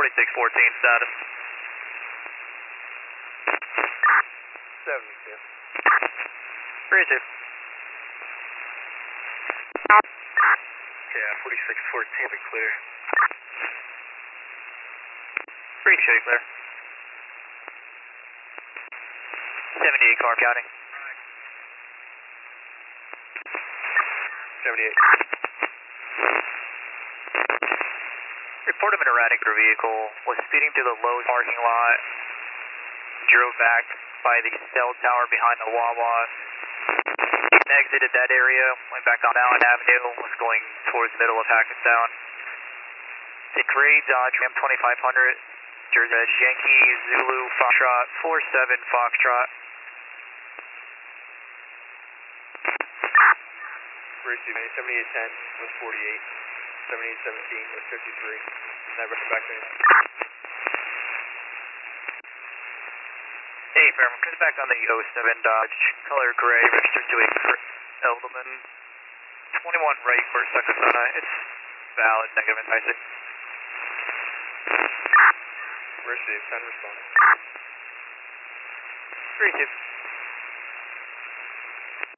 4614 status. 72. 32. Yeah, 4614 be clear. 3 show you clear. 78 car counting. 78. Report of an erratic vehicle was speeding through the Lowe's parking lot, drove back by the cell tower behind the Wawa, exited that area, went back on Allen Avenue, was going towards the middle of Hackettstown. The gray Dodge Ram 2500, Jersey Yankee Zulu Foxtrot 47 Foxtrot. Receive 7810 was 48. 7817 was 53. Now back to me. Hey, Fairman, comes back on the 07 Dodge, color gray, registered to a Edelman. 21 right for Sakasana. It's valid, negative enticing. Receive, 10 respond. 32.